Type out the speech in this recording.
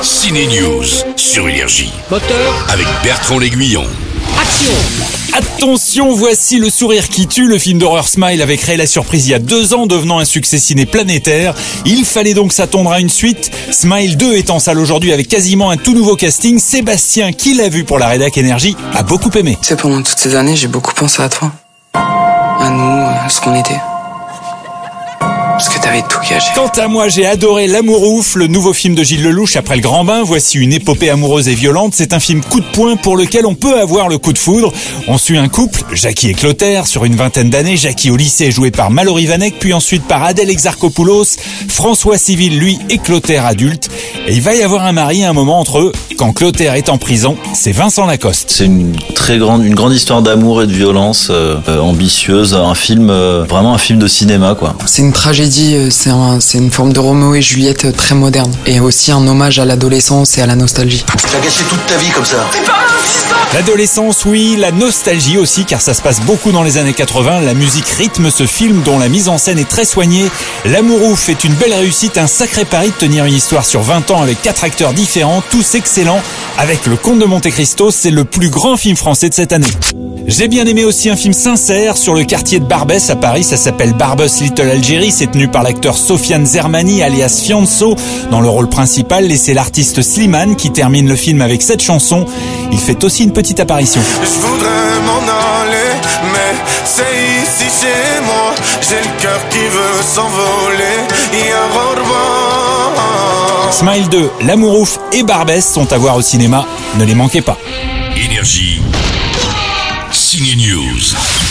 Ciné News sur Énergie. Moteur, Avec Bertrand L'Aiguillon. action! Attention, voici Le Sourire qui tue, le film d'horreur Smile avait créé la surprise il y a 2 ans, devenant un succès ciné planétaire. Il fallait donc s'attendre à une suite. Smile 2 est en salle aujourd'hui avec quasiment un tout nouveau casting. Sébastien, qui l'a vu pour la rédac Énergie, a beaucoup aimé. Tu sais, pendant toutes ces années, j'ai beaucoup pensé à toi. À nous, à ce qu'on était. Parce que t'avais tout gâché. Quant à moi, j'ai adoré L'Amour ouf, le nouveau film de Gilles Lelouch après Le Grand Bain. Voici une épopée amoureuse et violente. C'est un film coup de poing pour lequel on peut avoir le coup de foudre. On suit un couple, Jackie et Clotaire, sur une vingtaine d'années. Jackie au lycée est joué par Mallory Vanek, puis ensuite par Adèle Exarchopoulos. François Civil, lui, et Clotaire adulte. Et il va y avoir un mari à un moment entre eux. Quand Clotaire est en prison, c'est Vincent Lacoste. C'est une grande histoire d'amour et de violence ambitieuse, vraiment un film de cinéma quoi. C'est une tragédie, c'est une forme de Roméo et Juliette très moderne. Et aussi un hommage à l'adolescence et à la nostalgie. T'as gâché toute ta vie comme ça. L'adolescence, oui, la nostalgie aussi, car ça se passe beaucoup dans les années 80. La musique rythme ce film dont la mise en scène est très soignée. L'Amour ouf est une belle réussite, un sacré pari de tenir une histoire sur 20 ans avec 4 acteurs différents, tous excellents. Avec Le Comte de Monte Cristo, c'est le plus grand film français de cette année. J'ai bien aimé aussi un film sincère sur le quartier de Barbès à Paris. Ça s'appelle Barbès Little Algérie. C'est tenu par l'acteur Sofiane Zermani alias Fianso dans le rôle principal. Et c'est l'artiste Slimane qui termine le film avec cette chanson. Il fait aussi une petite apparition. Je voudrais m'en aller, mais c'est ici chez moi. J'ai le cœur qui veut s'envoler. Ya Rorba. Smile 2, L'Amour ouf et Barbès sont à voir au cinéma. Ne les manquez pas. Énergie. Ciné News.